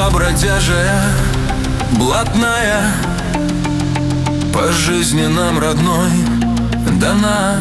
Судьба бродяжая, блатная, по жизни нам родной дана.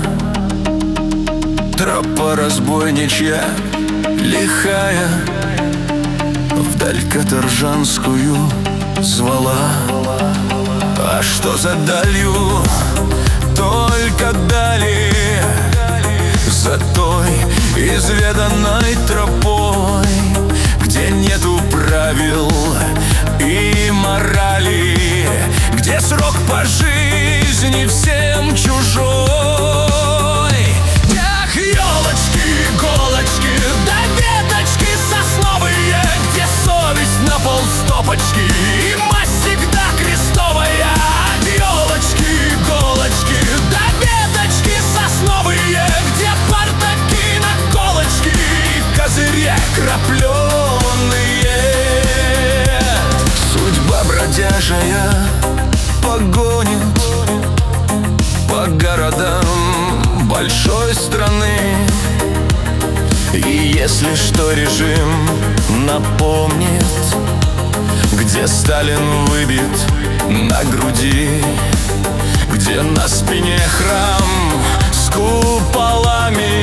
Тропа разбойничья, лихая, вдаль Каторжанскую звала. А что за далью? Только дали за той изведанной тропой, где нету правил и морали, где срок по жизни всем чужой. Эх, елочки, иголочки, да веточки сосновые, где совесть на полстопочки и мать всегда крестовая. Елочки, иголочки, да веточки сосновые, где партаки наколочки и козыря крапленые. Судьба бродяжая погонит по городам большой страны. И если что, режим напомнит, где Сталин выбит на груди, где на спине храм с куполами,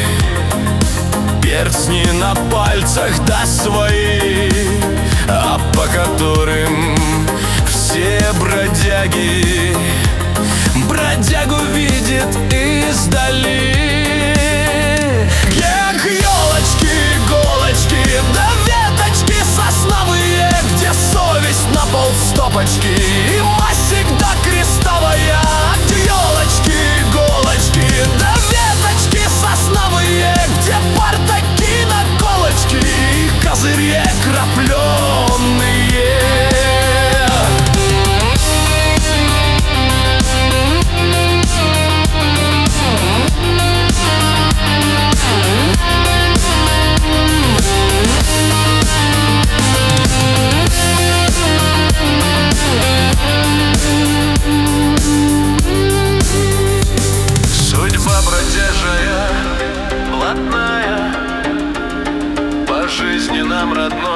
перстни на пальцах да свои, а по которым все бродяги бродягу видят издали. Эх, елочки, иголочки, да веточки сосновые, где совесть на полстопочки и мать всегда крестовая. Елочки, иголочки, да веточки сосновые, где партаки наколочки и козырья крапленые. Блатная, по жизни нам родной.